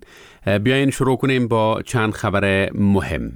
بیاین شروع کنیم با چند خبر مهم.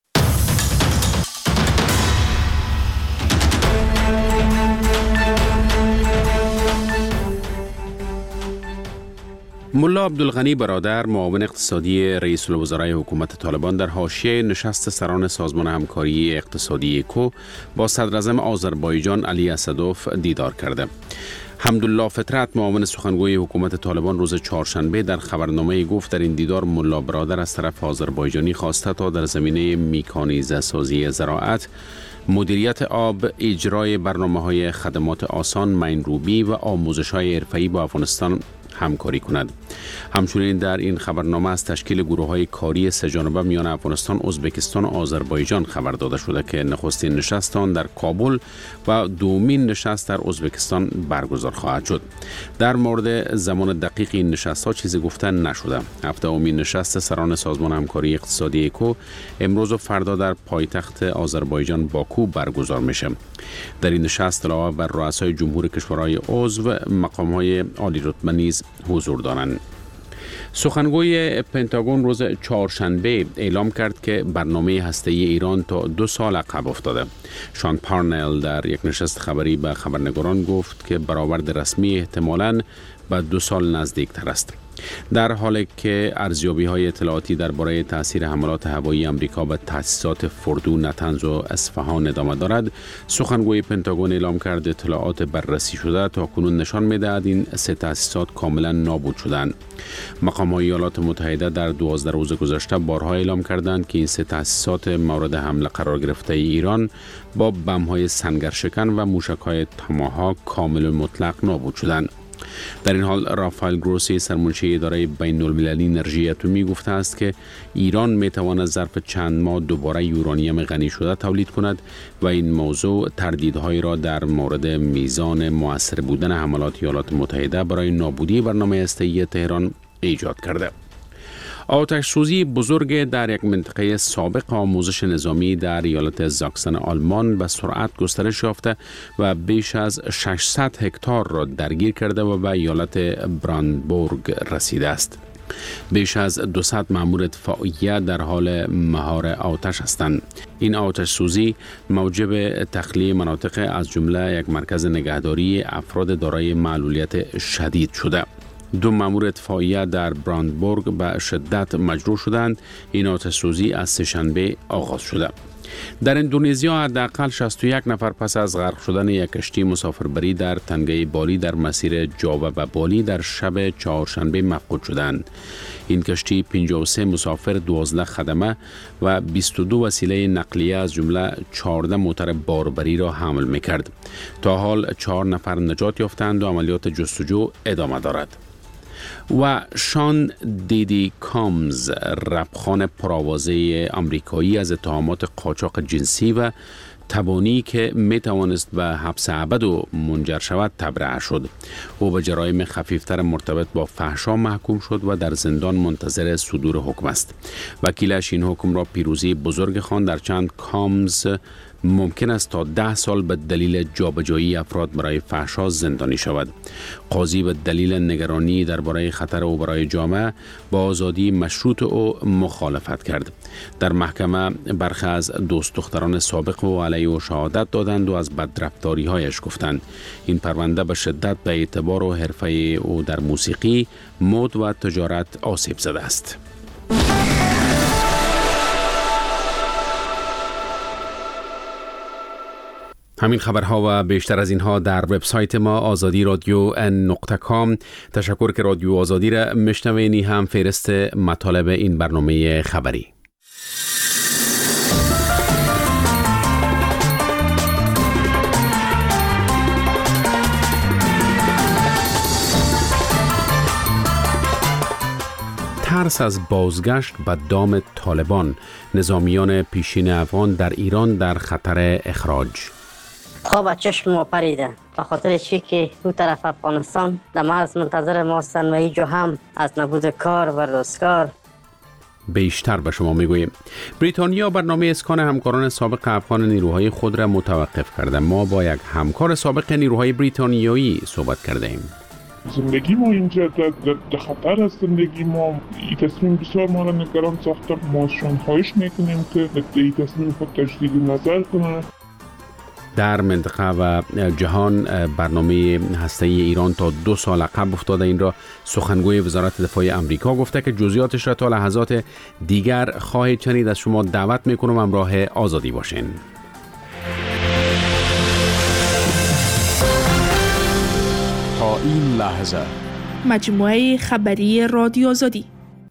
ملا عبدالغنی برادر، معاون اقتصادی رئیس الوزرای حکومت طالبان، در حاشیه نشست سران سازمان همکاری اقتصادی اکو با صدراعظم آذربایجان علی اسدوف دیدار کرده. حمدالله فطرت، معاون سخنگوی حکومت طالبان، روز چهارشنبه در خبرنامه گفت در این دیدار ملا برادر از طرف آذربایجانی خواسته تا در زمینه میکانیزه سازی زراعت، مدیریت آب، اجرای برنامه‌های خدمات آسان، مین‌روبی و آموزش‌های حرفه‌ای با افغانستان همکاری کند. همچنین در این خبرنامه از تشکیل گروه‌های کاری سه‌جانبه میان افغانستان، ازبکستان و آذربایجان خبر داده شده که نخستین نشست آن در کابل و دومین نشست در ازبکستان برگزار خواهد شد. در مورد زمان دقیق این نشست‌ها چیزی گفته نشده. هفته‌مین نشست سران سازمان همکاری اقتصادی اکو امروز و فردا در پایتخت آذربایجان باکو برگزار میشه. در این نشست علاوه بر رؤسای جمهور کشورهای عضو، مقام‌های عالی رتبه نیز حضور دارند. سخنگوی پنتاگون روز چهارشنبه اعلام کرد که برنامه هسته‌ای ایران تا 2 سال عقب افتاده. شان پارنل در یک نشست خبری به خبرنگاران گفت که برآورد رسمی احتمالاً به 2 سال نزدیکتر است. در حالی که ارزیابی‌های اطلاعاتی درباره تاثیر حملات هوایی آمریکا به تأسیسات فردو، نتنز و اصفهان ادامه دارد، سخنگوی پنتاگون اعلام کرد اطلاعات بررسی شده تاکنون نشان می‌دهد این 3 تأسیسات کاملا نابود شدند. مقام‌های ایالات متحده در 12 روز گذشته بارها اعلام کردند که این 3 تأسیسات مورد حمله قرار گرفته ایران با بم‌های سنگرشکن و موشک‌های تاماهاک کامل مطلق نابود شدند. در این حال رافائل گروسی، سرمنشی اداره بین المللی انرژی اتمی، گفته است که ایران میتواند ظرف چند ماه دوباره یورانیم غنی شده تولید کند و این موضوع تردیدهایی را در مورد میزان مؤثر بودن حملات ایالات متحده برای نابودی برنامه هسته‌ای تهران ایجاد کرده. آتش سوزی بزرگ در یک منطقه سابق آموزش نظامی در ایالت زاکسن آلمان به سرعت گسترش یافته و بیش از 600 هکتار را درگیر کرده و به ایالت براندبورگ رسیده است. بیش از 200 مأمور اطفائیه در حال مهار آتش هستند. این آتش سوزی موجب تخلیه مناطق از جمله یک مرکز نگهداری افراد دارای معلولیت شدید شده. 2 مأمور اطفائیه در براندبورگ به شدت مجروح شدند. این آتش سوزی از سه‌شنبه آغاز شده. در اندونزیا حداقل 61 نفر پس از غرق شدن یک کشتی مسافربری در تنگه بالی در مسیر جاوا به بالی در شب چهارشنبه مفقود شدند. این کشتی 53 مسافر، 12 خدمه و 22 وسیله نقلیه از جمله 14 موتر باربری را حمل می‌کرد. تا حال 4 نفر نجات یافتند و عملیات جستجو ادامه دارد. و شان دیدی کامز، رپخوان پرآوازه آمریکایی، از اتهامات قاچاق جنسی و تبانی که می توانست به حبس ابد منجر شود تبرئه شد. او به جرایم خفیفتر مرتبط با فحشا محکوم شد و در زندان منتظر صدور حکم است. وکیلش این حکم را پیروزی بزرگ خواند، در چند کامز ممکن است تا 10 سال به دلیل جابجایی افراد برای فحشا زندانی شود. قاضی به دلیل نگرانی درباره خطر او برای جامعه با آزادی مشروط او مخالفت کرد. در محکمه برخی از دوست دختران سابق او علیه او شهادت دادند و از بدرفتاری‌هایش گفتند. این پرونده به شدت به اعتبار و حرفه او در موسیقی، مد و تجارت آسیب زده است. همین خبرها و بیشتر از اینها در وبسایت ما azadi.radio.com. تشکر که رادیو آزادی را میشنوینی. هم فهرست مطالب این برنامه خبری. ترس از بازگشت به دام طالبان، نظامیان پیشین افغان در ایران در خطر اخراج. خواب چشم ما پریده به خاطر چی که تو طرف افغانستان در محض منتظر ما هستند و هیچ هم از نبود کار و روزگار. بیشتر به شما میگوییم. بریتانیا برنامه اسکان همکاران سابق افغان نیروهای خود را متوقف کرده. ما با یک همکار سابق نیروهای بریتانیایی صحبت کرده ایم. زندگی ما اینجا در خطر است. زندگی ما این تصمیم بسیار ما را نگران ساخته. ما خواهش میکنیم که این تصمیم خود تجدید نظر کنند. در منطقه و جهان برنامه هسته‌ای ایران تا 2 سال عقب افتاده. این را سخنگوی وزارت دفاع آمریکا گفته که جزئیاتش را تا لحظات دیگر خواهید شنید. از شما دعوت میکنم همراه آزادی باشین. تا این لحظه مجموعه خبری رادیو آزادی.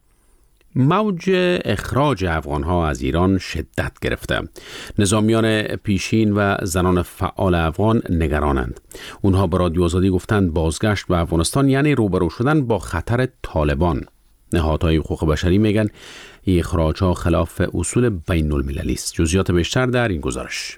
موج اخراج افغانها از ایران شدت گرفته. نظامیان پیشین و زنان فعال افغان نگرانند. اونها به رادیو آزادی گفتند بازگشت به افغانستان یعنی روبرو شدن با خطر طالبان. نهادهای حقوق بشری میگن این اخراجها خلاف اصول بین المللی است. جزئیات بیشتر در این گزارش.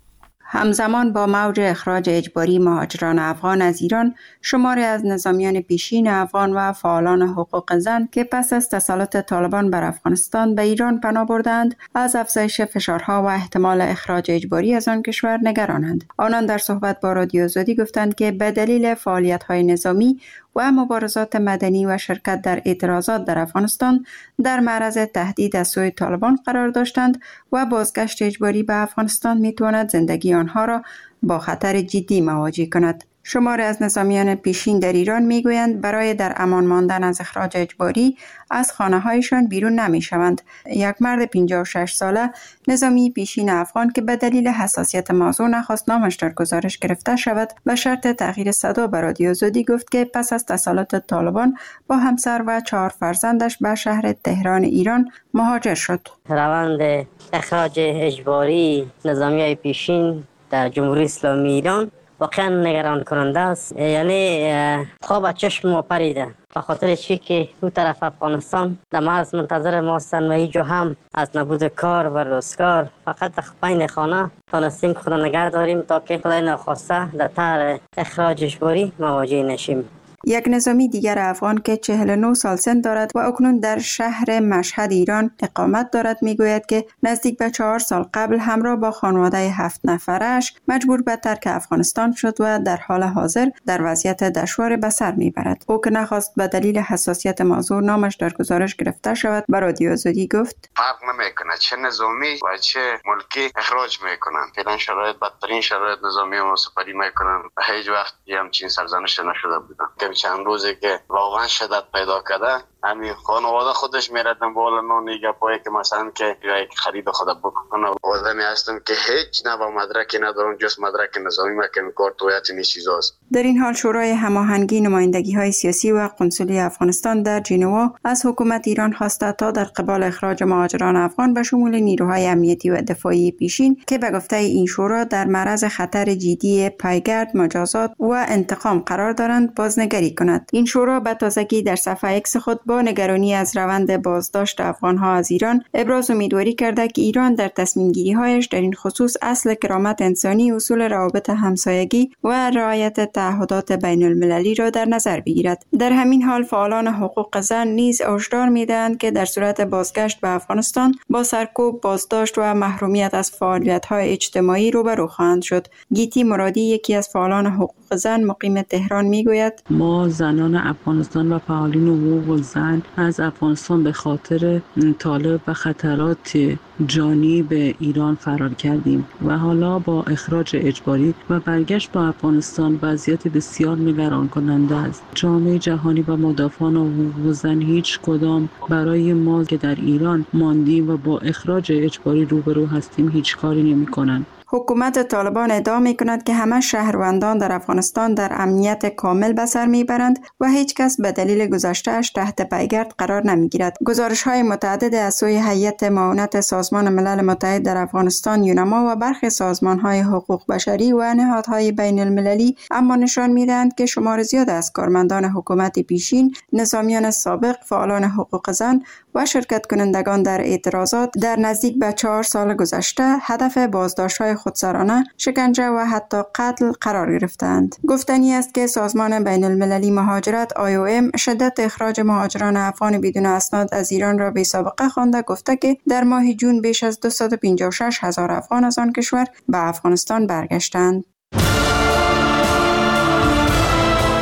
همزمان با موج اخراج اجباری مهاجران افغان از ایران، شماری از نظامیان پیشین افغان و فعالان حقوق زن که پس از تسلط طالبان بر افغانستان به ایران پناه بردند، از افزایش فشارها و احتمال اخراج اجباری از آن کشور نگرانند. آنان در صحبت با رادیو آزادی گفتند که به دلیل فعالیت‌های نظامی و مبارزات مدنی و شرکت در اعتراضات در افغانستان در معرض تهدید از سوی طالبان قرار داشتند و بازگشت اجباری به افغانستان میتواند زندگی آنها را با خطر جدی مواجه کند. شماری از نظامیان پیشین در ایران میگویند برای در امان ماندن از اخراج اجباری از خانه‌هایشان بیرون نمی‌شوند. یک مرد 56 ساله نظامی پیشین افغان که به دلیل حساسیت موضوع نخواست نامش در گزارش گرفته شود، به شرط تغییر صدا به رادیو آزادی گفت که پس از تسلط طالبان با همسر و 4 فرزندش به شهر تهران ایران مهاجر شد. روند اخراج اجباری نظامیای پیشین در جمهوری اسلامی ایران واقعا نگران کننده است. یعنی خواب چشم ما پریده، به خاطر چی که اون طرف افغانستان در محض منتظر ما هستن و اینجا هم از نبود کار و روزگار فقط بین خانه تانستیم خدا نگه داریم تا که خدای ناخواسته در طور اخراج اجباری مواجه نشیم. یک نظامی دیگر افغان که 49 سال سن دارد و اکنون در شهر مشهد ایران اقامت دارد میگوید که نزدیک به 4 سال قبل همراه با خانواده 7 نفرش مجبور به ترک افغانستان شد و در حال حاضر در وضعیت دشوار به سر میبرد. او که نخواست به دلیل حساسیت موضوع نامش در گزارش گرفته شود به رادیو آزادی گفت فرق نمیکنه چه نظامی و چه ملکی اخراج میکنن. فعلا شرایط بدترین شرایط نظامی ما سپری میکنن. هیچ وقت همچین سرزنش نشده بودن. چند روزی که واقعا شدت پیدا کرده همین خانواده خودش میره دنبال نونی گپایی که مثلا که یک خرید خود بکنه. آدمی هستم که هیچ نوع مدرکی ندارم جز مدرک نظامی مکن کارت و این چیزاست. در این حال شورای هماهنگی نمایندگی‌های سیاسی و قنسولی افغانستان در ژنوا از حکومت ایران خواسته تا در قبال اخراج مهاجران افغان به شمول نیروهای امنیتی و دفاعی پیشین که به گفته این شورا در معرض خطر جدی پایگرد، مجازات و انتقام قرار دارند بازنگری کند. این شورا به تازگی در صفحه اکس خود با نگرانی از روند بازداشت افغانها از ایران ابراز امیدواری کرده که ایران در تصمیم گیری هایش در این خصوص اصل کرامت انسانی، اصول روابط همسایگی و رعایت تعهدات بین المللی را در نظر بگیرد. در همین حال فعالان حقوق زن نیز هشدار می‌دهند که در صورت بازگشت به افغانستان با سرکوب، بازداشت و محرومیت از فعالیت‌های اجتماعی روبرو خواهند شد. گیتی مرادی یکی از فعالان حقوق زن مقیم تهران میگوید ما زنان افغانستان و فعالین حقوق زن از افغانستان به خاطر طالب و خطرات جانی به ایران فرار کردیم و حالا با اخراج اجباری و برگشت به افغانستان وضعیت بسیار نگران کننده است. جامعه جهانی و مدافعان حقوق زن هیچ کدام برای ما که در ایران ماندیم و با اخراج اجباری روبرو هستیم هیچ کاری نمی کنند. حکومت طالبان ادعا می‌کند که همه شهروندان در افغانستان در امنیت کامل به سر میبرند و هیچ کس به دلیل گذشته‌اش تحت پیگرد قرار نمیگیرد. گزارش‌های متعدد از سوی هیئت معاونت سازمان ملل متحد در افغانستان یونما و برخی سازمان‌های حقوق بشری و نهادهای بین المللی اما نشان می‌دهند که شمار زیاد از کارمندان حکومت پیشین، نظامیان سابق، فعالان حقوق زن و شرکت کنندگان در اعتراضات در نزدیک به 4 سال گذشته هدف بازداشت‌های خودسرانه، شکنجه و حتی قتل قرار گرفتند. گفتنی است که سازمان بین المللی مهاجرت IOM شدت اخراج مهاجران افغان بدون اسناد از ایران را بی‌سابقه خوانده گفته که در ماه جون بیش از 256,000 افغان از آن کشور به افغانستان برگشتند.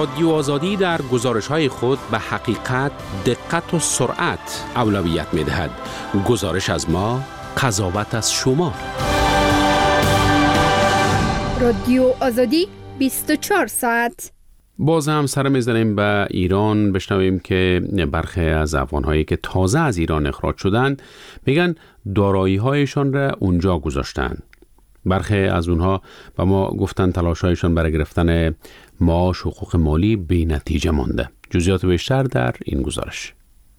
رادیو آزادی در گزارش‌های خود به حقیقت، دقت و سرعت اولویت می‌دهد. گزارش از ما، قضاوت از شما. رادیو آزادی 24 ساعت. باز هم سر میزنیم به ایران، بشنویم که برخی از افغان‌هایی که تازه از ایران اخراج شدند میگن دارایی‌هایشان را اونجا گذاشتن. برخی از اونها به ما گفتن تلاش‌هایشان برای گرفتن معاش حقوق مالی بی نتیجه مانده. جزئیات بیشتر در این گزارش.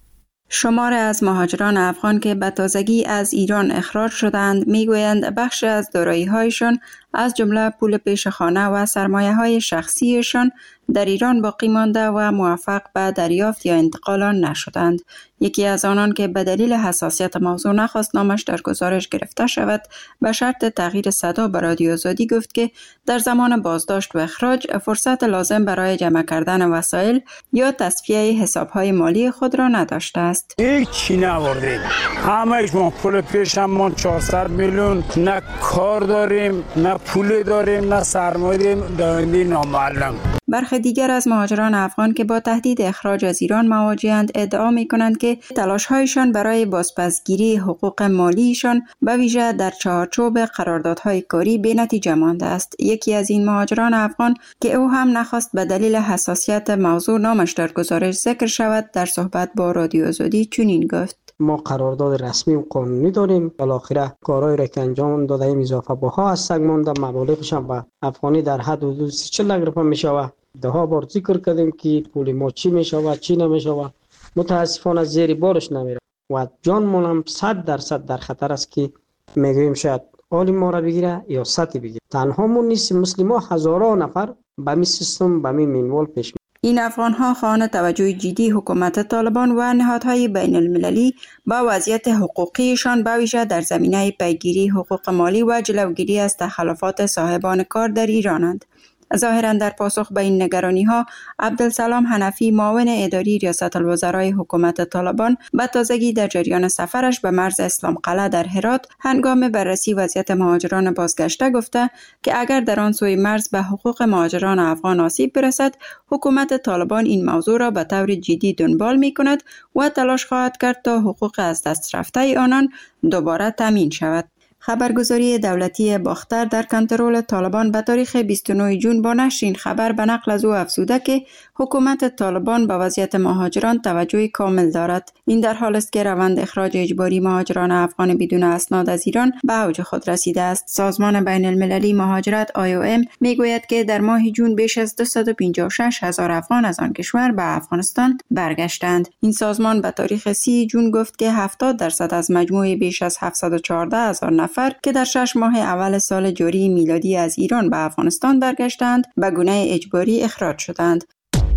شمار از مهاجران افغان که به تازگی از ایران اخراج شدند میگویند بخش از دارایی‌هایشان از جمله پول پیش خانه و سرمایه‌های شخصیشان در ایران باقی مانده و موفق به دریافت یا انتقال آن نشدند. یکی از آنان که به دلیل حساسیت موضوع نخواست نامش در گزارش گرفته شود، به شرط تغییر صدا به رادیو آزادی گفت که در زمان بازداشت و اخراج فرصت لازم برای جمع کردن وسایل یا تصفیه حساب‌های مالی خود را نداشته است. هیچی نبردیم. همه‌اش ما پول پیشمان 400 میلیون، نه کار داریم، نه پول داریم، نه سرمایه داریم، نامعلم. برخی دیگر از مهاجران افغان که با تهدید اخراج از ایران مواجه‌اند ادعا می‌کنند که تلاش‌هایشان برای بازپسگیری حقوق مالیشان به ویژه در چارچوب قراردادهای کاری بی‌نتیجه مانده است. یکی از این مهاجران افغان که او هم نخواست به دلیل حساسیت موضوع نامش در گزارش ذکر شود، در صحبت با رادیو آزادی چنین گفت: ما قرارداد رسمی و قانونی داریم، بالاخره کارهایی را که انجام داده ایم اضافه بها از سگ مانده، مبالغش هم به افغانی در حد حدود 40 لک روپیه میشود. ده ها بار ذکر کردیم که پول ما چی میشود چی نمیشود، متاسفانه زیر بارش نمیره و جانمون هم 100% در خطر است که میگوییم شاید حال ما را بگیره یا سطح بگیره. تنها مون نیست، مسلمان هزاران نفر به می سیستم به می منوال پیش می. این افغان‌ها خواهان توجه جدی حکومت طالبان و نهادهای بین المللی با وضعیت حقوقیشان به ویژه در زمینه پیگیری حقوق مالی و جلوگیری از تخلفات صاحبان کار در ایرانند. ظاهراً در پاسخ به این نگرانی‌ها، عبدالسلام حنفی، معاون اداری ریاست الوزرای حکومت طالبان، به تازگی در جریان سفرش به مرز اسلام قلعه در هرات هنگام بررسی وضعیت مهاجران بازگشته گفته که اگر در آن سوی مرز به حقوق مهاجران افغان آسیب برسد، حکومت طالبان این موضوع را به طور جدی دنبال می‌کند و تلاش خواهد کرد تا حقوق از دست رفته آنان دوباره تامین شود. خبرگزاری دولتی باختر در کنترل طالبان به تاریخ 29 جون با نشر این خبر به نقل از او افزوده که حکومت طالبان به وضعیت مهاجران توجه کامل دارد. این در حالی است که روند اخراج اجباری مهاجران افغان بدون اسناد از ایران به اوج خود رسیده است. سازمان بین المللی مهاجرت IOM میگوید که در ماه جون بیش از 256,000 افغان از آن کشور به افغانستان برگشتند. این سازمان به تاریخ 30 جون گفت که 70% از مجموع بیش از 714,000 نفر که در 6 ماه اول سال جاری میلادی از ایران به افغانستان برگشتند به گونه اجباری اخراج شدند.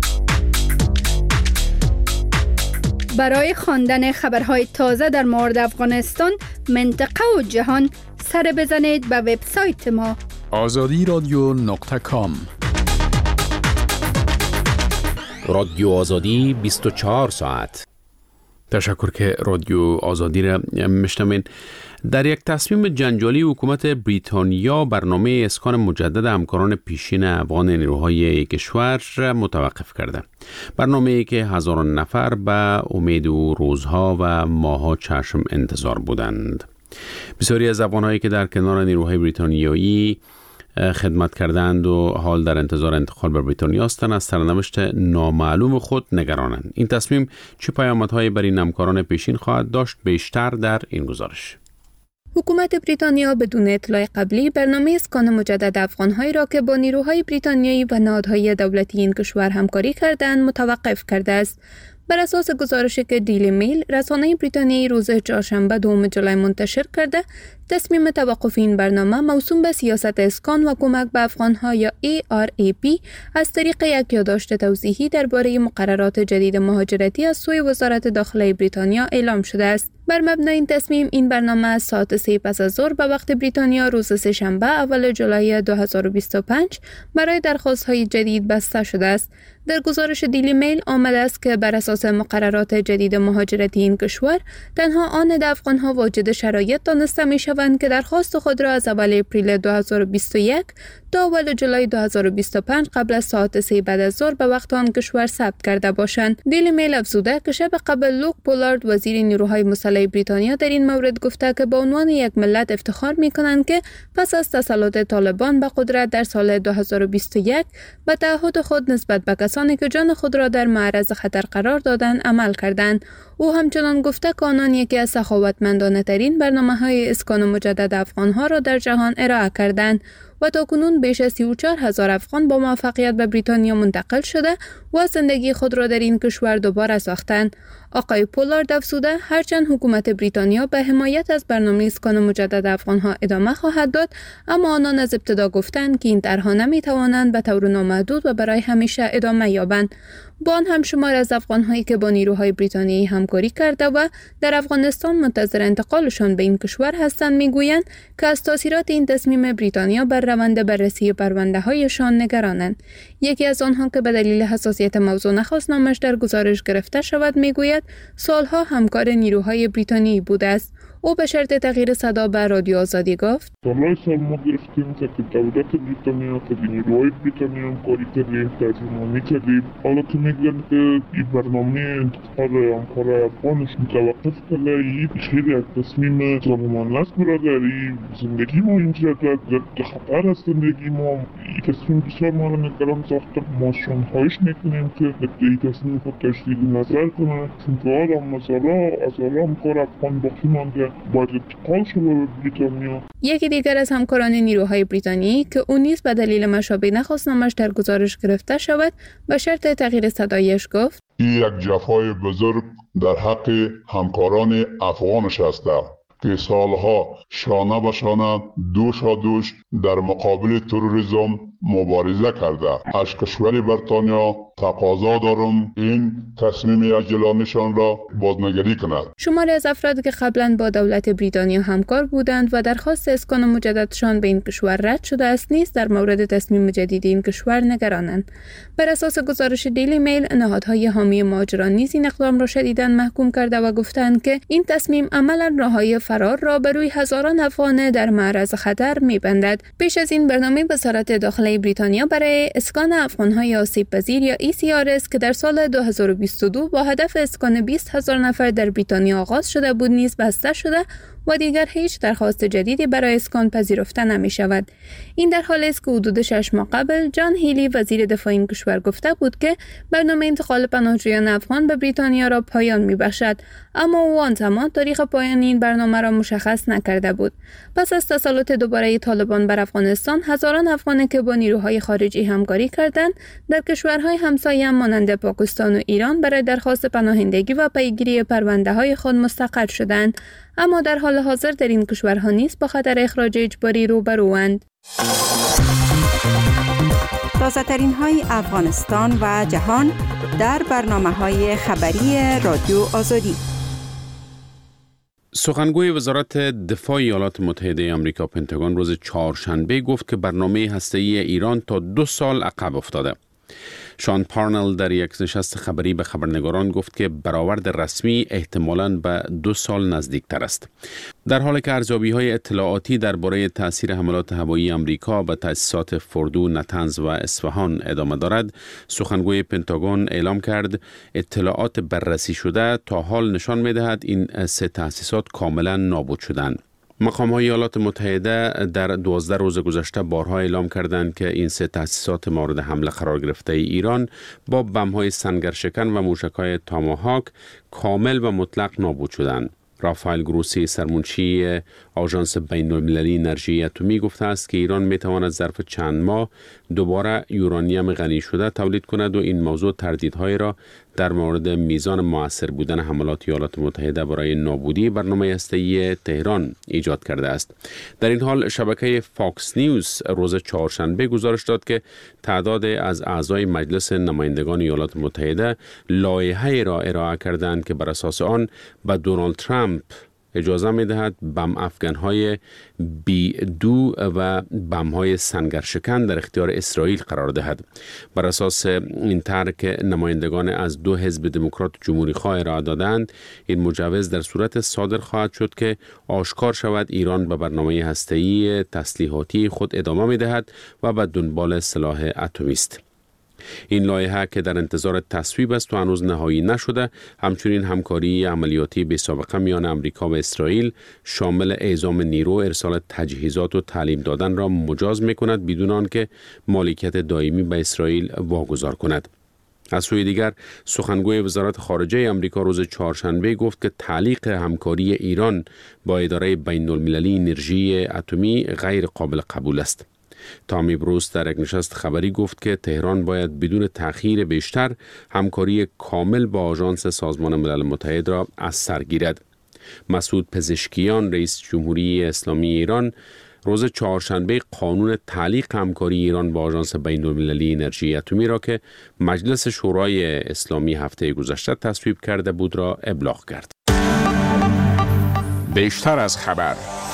برای خواندن خبرهای تازه در مورد افغانستان، منطقه و جهان، سر بزنید به وبسایت ما azadiradyo.com. رادیو آزادی 24 ساعت. تشکر که رادیو آزادی را میشنوین. در یک تصمیم جنجالی حکومت بریتانیا برنامه اسکان مجدد همکاران پیشین افغان نیروهای کشور متوقف کرده. برنامه‌ای که هزاران نفر به امید و روزها و ماه‌ها چشم انتظار بودند. بسیاری از افغان‌هایی که در کنار نیروهای بریتانیایی خدمت کردند و حال در انتظار انتقال به بریتانیا هستند، از سرنوشت نامعلوم خود نگرانند. این تصمیم چه پیامدهایی بر این همکاران پیشین خواهد داشت؟ بیشتر در این گزارش. حکومت بریتانیا بدون اطلاع قبلی برنامه اسکان مجدد افغان‌هایی را که با نیروهای بریتانیایی و نهادهای دولتی این کشور همکاری کردند متوقف کرده است. بر اساس گزارشی که دیلی میل رسانه بریتانیایی روز چهارشنبه 2 جولای منتشر کرده، تصمیم توقف این برنامه موسوم به سیاست اسکان و کمک به افغان‌ها یا ARAP از طریق یک یادداشت توضیحی درباره مقررات جدید مهاجرتی از سوی وزارت داخله بریتانیا اعلام شده است. بر مبنای این تصمیم، این برنامه از ساعت 3 پس از ظهر به وقت بریتانیا روز سه‌شنبه اول جولای 2025 برای درخواست‌های جدید بسته شده است. در گزارش دیلی میل آمده است که بر اساس مقررات جدید مهاجرتی این کشور، تنها آن افغان‌ها واجد شرایط دانسته می‌شوند که درخواست خود را از اول اپریل 2021 تا اول جولای 2025 قبل از ساعت 3 بعد از ظهر به وقت آن کشور ثبت کرده باشند. دیلی میل افزوده که شب قبل لوک پولارد وزیر نیروهای مسلح بریتانیا در این مورد گفته که به عنوان یک ملت افتخار می‌کنند که پس از تسلط طالبان به قدرت در سال 2021 به تعهد خود نسبت به کسانی که جان خود را در معرض خطر قرار دادند عمل کردند. او همچنان گفته که آنان یکی از سخاوتمندانه ترین برنامه‌های اسکان مجدد افغان‌ها را در جهان ارائه کردند و تاکنون بیش از 34,000 افغان با موفقیت به بریتانیا منتقل شده و زندگی خود را در این کشور دوباره ساختند. آقای پولارد افزوده هرچند حکومت بریتانیا به حمایت از برنامه اسکان مجدد افغان‌ها ادامه خواهد داد، اما آنان از ابتدا گفتند که این طرح‌ها نمی‌توانند به طور نامحدود و برای همیشه ادامه یابند. با آن هم شمار از افغان‌هایی که با نیروهای بریتانیایی همکاری کرده و در افغانستان منتظر انتقالشان به این کشور هستند میگویند که از تاثیرات این تصمیم بریتانیا بر روند بررسی پرونده‌هایشان نگرانند. یکی از آنها که به دلیل حساسیت موضوع نخواست نامش در گزارش گرفته شود میگوید سالها همکار نیروهای بریتانیایی بوده است. او به شرط تغییر صدا به رادیو آزادی گفت: سال ما گرفتیم که دولت بریتانیا که نیروهای بریتانیا همکاری کردیم، ترجمانی کردیم. حالا که میگن که این برنامه انتقال همکار افغانش متوقف کرده، این خیلی یک تصمیم ظالمانه است برادر. زندگی ما اینجا در خطر است. زندگی ما این تصمیم بسیار ما را نگران ساخته. ما خواهش میکنیم که این تصمیم خود تجدید نظر کنه، چون که آدم از همکار افغان باقی مانده باید انتقال شده به بریتانیا. یکی دیگر از همکاران نیروهای بریتانیایی که او نیز به دلیل مشابه نخواست نامش در گزارش گرفته شود به شرط تغییر صدایش گفت: این یک جفای بزرگ در حق همکاران افغانش است که سالها شانه به شانه دوش در مقابل تروریسم مبارزه کرده. از کشور بریتانیا تقاضا دارم این تصمیم عاجلانه‌شان را بازنگری کند. شماری از افرادی که قبلا با دولت بریتانیا همکار بودند و درخواست اسکان مجددشان به این کشور رد شده است نیز در مورد تصمیم جدید این کشور نگرانند. بر اساس گزارش دیلی میل، نهادهای حامی مهاجران نیز این اقدام را شدیداً محکوم کرده و گفتند که این تصمیم عملاً راههای فرار را بر روی هزاران افغان در معرض خطر می‌بندد. پیش از این برنامه وزارت داخله بریتانیا برای اسکان افغان‌های آسیب‌پذیر یا ECRS که در سال 2022 با هدف اسکان 20,000 نفر در بریتانیا آغاز شده بود نیز بسته شده و دیگر هیچ درخواست جدیدی برای اسکان پذیرفته نمی شود. این در حالی است که حدود 6 ماه قبل جان هیلی وزیر دفاع این کشور گفته بود که برنامه انتقال پناهجویان افغان به بریتانیا را پایان می بخشد، اما او آن زمان تاریخ پایان این برنامه را مشخص نکرده بود. پس از تسلط دوباره طالبان بر افغانستان، هزاران افغانی که با نیروهای خارجی همکاری کردند در کشورهای همسایه مانند پاکستان و ایران برای درخواست پناهندگی و پیگیری پرونده‌های خود مستقر شدند، اما در حال حاضر در این کشورها نیز با خطر اخراج اجباری روبروند. تازه ترین های افغانستان و جهان در برنامه‌های خبری رادیو آزادی. سخنگوی وزارت دفاع ایالات متحده آمریکا پنتاگون روز چهارشنبه گفت که برنامه هسته‌ای ایران تا 2 سال عقب افتاده. شان پارنل در یک نشست خبری به خبرنگاران گفت که برآورد رسمی احتمالاً به 2 سال نزدیکتر است. در حالی که ارزیابی‌های اطلاعاتی درباره تاثیر حملات هوایی آمریکا به تأسیسات فردو، نتنز و اصفهان ادامه دارد، سخنگوی پنتاگون اعلام کرد اطلاعات بررسی شده تا حال نشان می‌دهد این 3 تأسیسات کاملاً نابود شدند. مقام‌های ایالات متحده در 12 روز گذشته بارها اعلام کردند که این 3 تأسیسات مورد حمله قرار گرفته ایران با بم‌های سنگرشکن و موشک‌های تاماهاک کامل و مطلق نابود شدند. رافائل گروسی سرمنشی آژانس بین‌المللی انرژی اتمی گفته است که ایران می‌تواند ظرف چند ماه دوباره یورانیم غنی شده تولید کند و این موضوع تردیدهای را در مورد میزان مؤثر بودن حملات ایالات متحده برای نابودی برنامه هسته‌ای تهران ایجاد کرده است. در این حال شبکه فاکس نیوز روز چهارشنبه گزارش داد که تعداد از اعضای مجلس نمایندگان ایالات متحده لایحه‌ای را ارائه کردند که بر اساس آن به دونالد ترامپ اجازه می دهد بم افغان‌های B2 و بم‌های سنگرشکن در اختیار اسرائیل قرار دهد. بر اساس این طرح که نمایندگان از دو حزب دموکرات و جمهوری خواه ارائه دادند، این مجوز در صورت صادر خواهد شد که آشکار شود ایران به برنامه هسته‌ای تسلیحاتی خود ادامه می دهد و به دنبال سلاح اتمی است. این لایحه که در انتظار تصویب است و هنوز نهایی نشده، همچنین همکاری عملیاتی بی سابقه میان امریکا و اسرائیل شامل اعزام نیرو، ارسال تجهیزات و تعلیم دادن را مجاز می کند بدون آنکه مالکیت دائمی به اسرائیل واگذار کند. از سوی دیگر سخنگوی وزارت خارجه امریکا روز چهارشنبه گفت که تعلیق همکاری ایران با اداره بین المللی انرژی اتمی غیر قابل قبول است. تامی بروس در یک نشست خبری گفت که تهران باید بدون تأخیر بیشتر همکاری کامل با آژانس سازمان ملل متحد را از سر گیرد. مسعود پزشکیان رئیس جمهوری اسلامی ایران روز چهارشنبه قانون تعلیق همکاری ایران با آژانس بین المللی انرژی اتمی را که مجلس شورای اسلامی هفته گذشته تصویب کرده بود را ابلاغ کرد. بیشتر از خبر.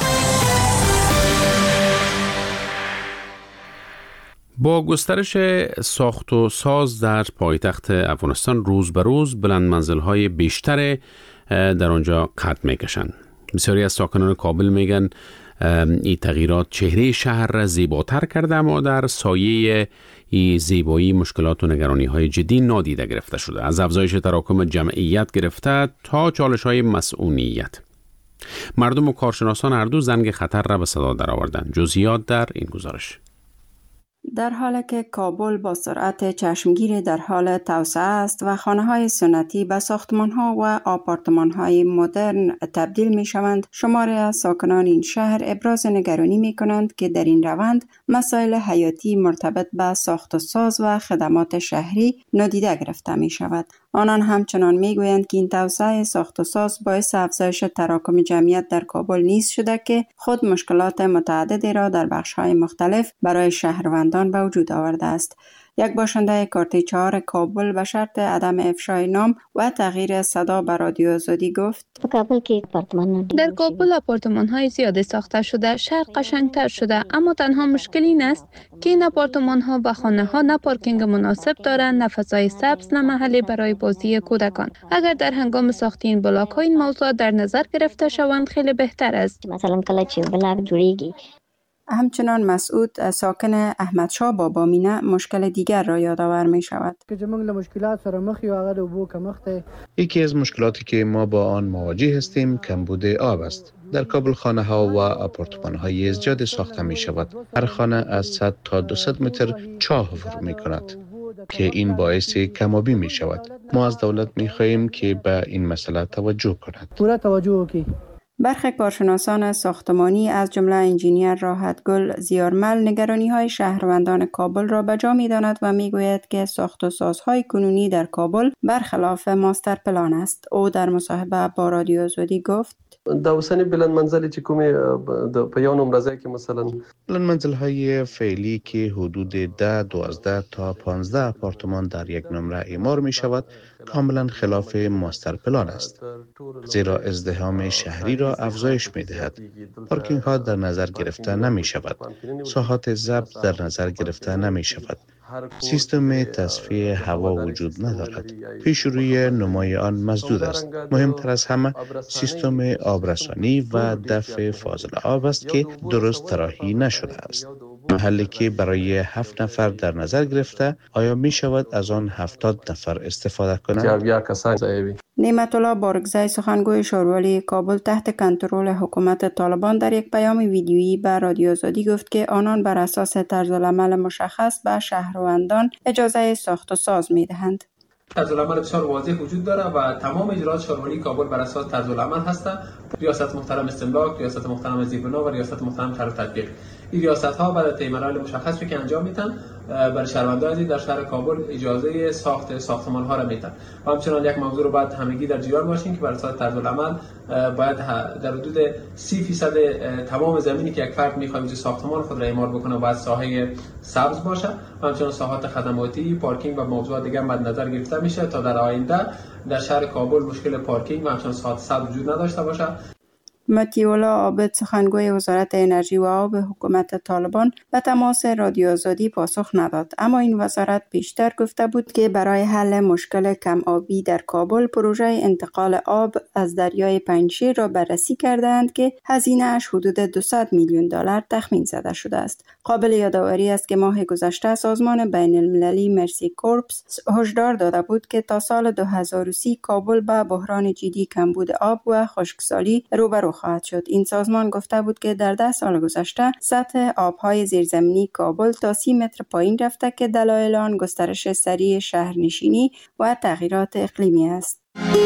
با گسترش ساخت و ساز در پایتخت افغانستان روز به روز بلند منزل‌های بیشتر در آنجا قد می‌کشند. بسیاری از ساکنان کابل میگن این تغییرات چهره شهر را زیباتر کرده، اما در سایه این زیبایی مشکلات و نگرانی‌های جدی نادیده گرفته شده، از افزایش تراکم جمعیت گرفته تا چالش‌های مسئولیت. مردم و کارشناسان هر دو زنگ خطر را به صدا درآوردند. جزئیات در این گزارش. در حالی که کابل با سرعت چشمگیر در حال توسعه است و خانه‌های سنتی به ساختمان‌ها و آپارتمان‌های مدرن تبدیل می‌شوند، شماری از ساکنان این شهر ابراز نگرانی می‌کنند که در این روند مسائل حیاتی مرتبط به ساخت و ساز و خدمات شهری نادیده گرفته می‌شود. آنان همچنان می‌گویند که این توسعه ساخت و ساز باعث افزایش تراکم جمعیت در کابل نیز شده که خود مشکلات متعددی را در بخش‌های مختلف برای شهروندان به وجود آورده است. یک باشنده کارت 4 کابل به شرط عدم افشای نام و تغییر صدا به رادیو آزادی گفت: در کابل آپارتمان‌های زیادی ساخته شده، شهر قشنگتر شده، اما تنها مشکل این است که این آپارتمان‌ها و خانه‌ها نه پارکینگ مناسب دارند، نه فضای سبز، نه محلی برای بازی کودکان. اگر در هنگام ساخت این بلاک‌ها این موضوع در نظر گرفته شوند خیلی بهتر است. مثلا کله چې بلاک جوړیږي. همچنان مسعود ساکن احمدشاه بابامینه مشکل دیگر را یادآور می شود. یکی از مشکلاتی که ما با آن مواجه هستیم کمبود آب است. در کابل خانه ها و آپارتمان های زیاد ساخته می شود. هر خانه از 100 تا 200 متر چاه فرو می کند که این باعث کم‌آبی می شود. ما از دولت می خواهیم که به این مسئله توجه کند. پورا توجه کی. برخی کارشناسان ساختمانی از جمله انجینیر راحتگل زیارمل نگرانی‌های شهروندان کابل را به جا می‌داند و می‌گوید که ساخت و سازهای کنونی در کابل برخلاف ماستر پلان است. او در مصاحبه با رادیو آزادی گفت: داوسنی بلند منزلی چې کومه په یو نوم راځي کې مثلا بلند منزل‌های فعلی که حدود 10 12 تا 15 آپارتمان در یک نمره اعمار می‌شود کاملا خلاف ماستر پلان است، زیرا ازدحام شهری را افزایش می‌دهد. پارکینگ ها در نظر گرفته نمی‌شود، ساحات ضبط در نظر گرفته نمی‌شود، سیستم تصفیه هوا وجود ندارد. پیشروی نمای آن مسدود است. مهمتر از همه سیستم آبرسانی و دفع فاضل آب است که درست طراحی نشده است. محلی که برای 7 نفر در نظر گرفته، آیا می شود از آن 70 نفر استفاده کنند؟ نعمت الله بارگزای سخنگوی شورای کابل تحت کنترل حکومت طالبان در یک پیام ویدیویی به رادیو آزادی گفت که آنان بر اساس طرزالعمل مشخص به شهروندان اجازه ساخت و ساز می دهند. طرزالعمل بسیار واضح وجود داره و تمام اجرات شورولی کابل بر اساس طرزالعمل هست. ریاست محترم استملاک، ریاست محترم زیربنا و ریاست محترم طرح تطبیق. این ریاست ها بعد طی مراحل مشخصی که انجام میدن برای شهروندان در شهر کابل اجازه ساخت ساختمان ها را میدن. و همچنان یک موضوع رو باید همگی در جریان باشیم که بر اساس طرزالعمل باید در حدود 30% تمام زمینی که یک فرد میخواد ساختمان خود را اعمار بکنه باید ساحه سبز باشه. و همچنان ساحات خدماتی، پارکینگ و موضوعات دیگر مد نظر گرفته میشه تا در آینده در شهر کابل مشکل پارکینگ و همچنان ساحات سبز وجود نداشته باشه. متیولا عابد سخنگوی وزارت انرژی و آب حکومت طالبان به تماس رادیو آزادی پاسخ نداد، اما این وزارت پیشتر گفته بود که برای حل مشکل کم آبی در کابل پروژه انتقال آب از دریای پنجشیر را بررسی کردند که هزینه‌اش حدود 200 میلیون دلار تخمین زده شده است. قابل یادآوری است که ماه گذشته سازمان بین المللی مرسی کورپس هشدار داده بود که تا سال 2030 کابل به بحران جدی کمبود آب و خشکسالی روبرو خواهد شد. این سازمان گفته بود که در 10 سال گذشته سطح آبهای زیرزمینی کابل تا 30 متر پایین رفته که دلایل آن گسترش سریع شهرنشینی و تغییرات اقلیمی است.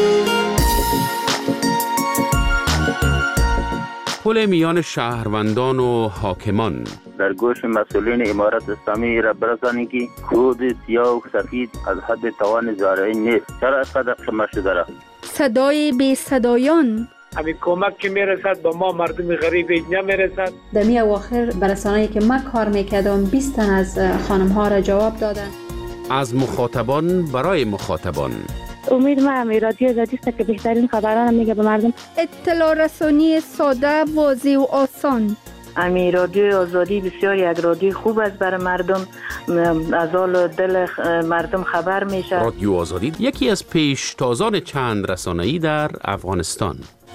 پل میان شهروندان و حاکمان در گوش مسئولین امارت اسلامی را برسانی که خود سیاه و سفید از حد توان زارعی نیست. چرا اینقدر خمه شده را؟ صدای بی صدایان همین کمک که میرسد با ما مردم غریب نمیرسد. در می اواخر برسانه‌ای که من کار میکردم 20 تن از خانم ها را جواب دادن. از مخاطبان برای مخاطبان. امید ما رادیو آزادی است که بهترین خبران میگه به مردم. اطلاع رسانی ساده، واضح و آسان. امی رادیو آزادی بسیار یک رادیو خوب است برای مردم، از حال دل مردم خبر میشه. رادیو آزادی یکی از پیشتازان چند رسانه‌ای در افغانستان.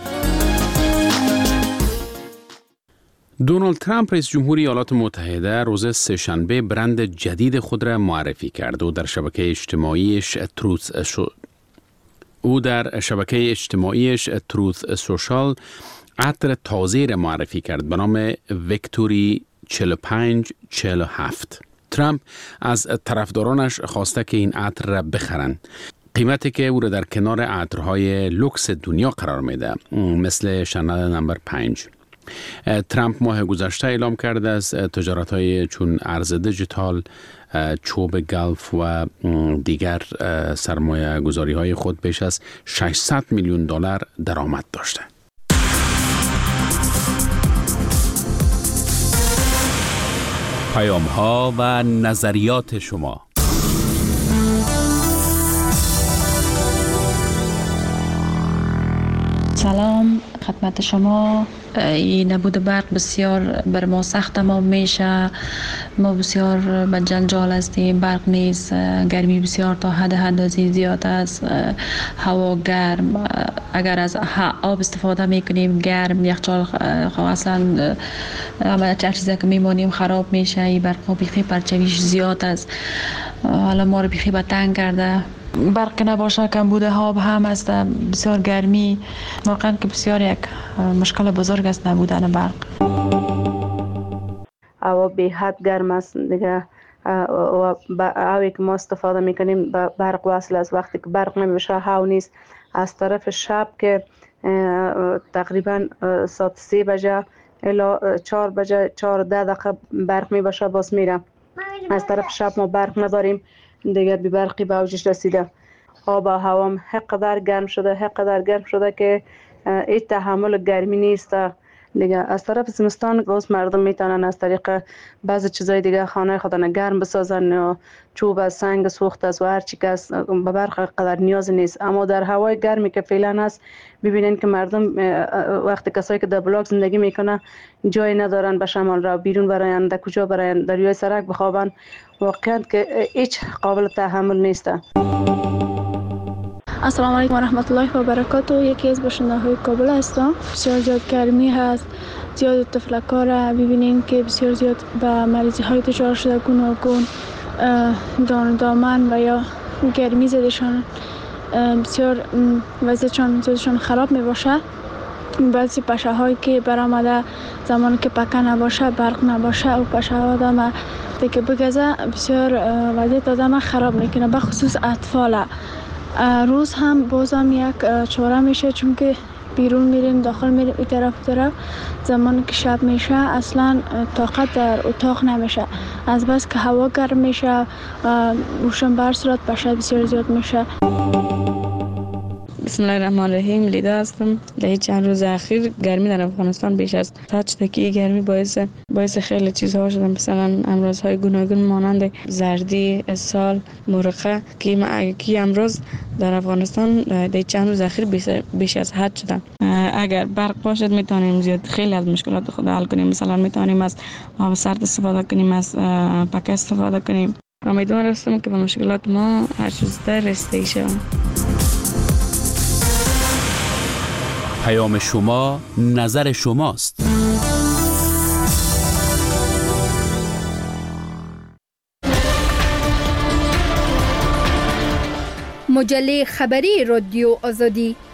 دونالد ترامپ رئیس جمهوری ایالات متحده روز سه‌شنبه برند جدید خود را معرفی کرد و در شبکه اجتماعیش تروث سوشال عطر تازه را معرفی کرد به نام ویکتوری 4547. ترامپ از طرفدارانش خواسته که این عطر را بخرند. قیمتی که او را در کنار عطرهای لوکس دنیا قرار میده، مثل شانل نمبر 5. ترامپ ماه گذشته اعلام کرده از تجارت‌های چون ارز دیجیتال، چوب گلف و دیگر سرمایه گذاری‌های خود بیش از 600 میلیون دلار درآمد داشته. پیام‌ها و نظریات شما. سلام خدمت شما. این نبود برق بسیار بر ما سخت تمام میشه. ما بسیار به جنجال هستیم. برق نیست، گرمی بسیار تا حد اندازه زیاد است، هوا گرم. اگر از آب استفاده میکنیم گرم، یخچال اصلا هر چیزی که میمانیم خراب میشه. این برق بیخی پرچویش زیاد است، حالا ما رو بیخی به تنگ کرده. برق نباشه کمبود آب هم است، بسیار گرمی. واقعا که بسیار یک مشکل بزرگ است نبودن برق. هوا به حد گرم است دیگه. هوایی که ما استفاده میکنیم برق وصل است. وقتی که برق نمیشه هوا نیست. از طرف شب که تقریبا ساعت 3 بجه الی 4 بجه 4 دقیقه برق میباشه باز میره. از طرف شب ما برق نداریم دیگه، بی برقی به اوجش رسیده. آب و هوام حقدر گرم شده که هیچ تحمل گرمی نیست دیگه. از طرف زمستان باز مردم میتونن از طریق بعض چیزای دیگه خانه خودن گرم بسازن، یا چوب از سنگ سوخت از و هر چی که به برق قدر نیاز نیست. اما در هوای گرمی که فعلا هست ببینین که مردم وقتی کسایی که در بلاک زندگی میکنه جای ندارن به شمال را بیرون براین، در کجا براین؟ در روی سرک بخوابن. واقعا که هیچ قابل تحمل نیست. السلام علیکم و رحمت الله و برکاته. یکی از باشنده‌های کابل هستم. بسیار زیاد گرمی هست، زیاد تفلک‌ها را ببینیم که بسیار زیاد به مریضی‌های دچار شده، گوناگون دان دامن و یا گرمی زدشان بسیار وضعیتشان خراب می باشه. بعضی پشه‌هایی که برآمده زمانی که پکه نباشه، برق نباشه و پشه آدم دیگه بگذه بسیار وضعیت آدم خراب میکنه، به خصوص اطفال. روز هم بازم یک چاره میشه، چون که بیرون میریم داخل میریم این طرف زمانی که شب میشه اصلا طاقت در اتاق نمیشه، از بس که هوا گرم میشه روشن بر صورت پشه بسیار زیاد میشه. بسم الله الرحمن الرحیم. لیدا هستم. در چند روز اخیر گرمی در افغانستان بیش از حد شده که گرمی باعث خیلی چیزها شده، مثلا امراض‌های گوناگون مانند زردی، اسهال، مرقه که امراض در افغانستان در چند روز اخیر بیش از حد شده. اگر برق باشد میتونیم زیاد خیلی از مشکلات خود حل کنیم. مثلا میتونیم از آب سرد استفاده کنیم، از پکه استفاده کنیم. امیدوار هستم که به مشکلات ما هر چه زودتر رسیدگی شود. پیام شما نظر شماست. مجله خبری رادیو آزادی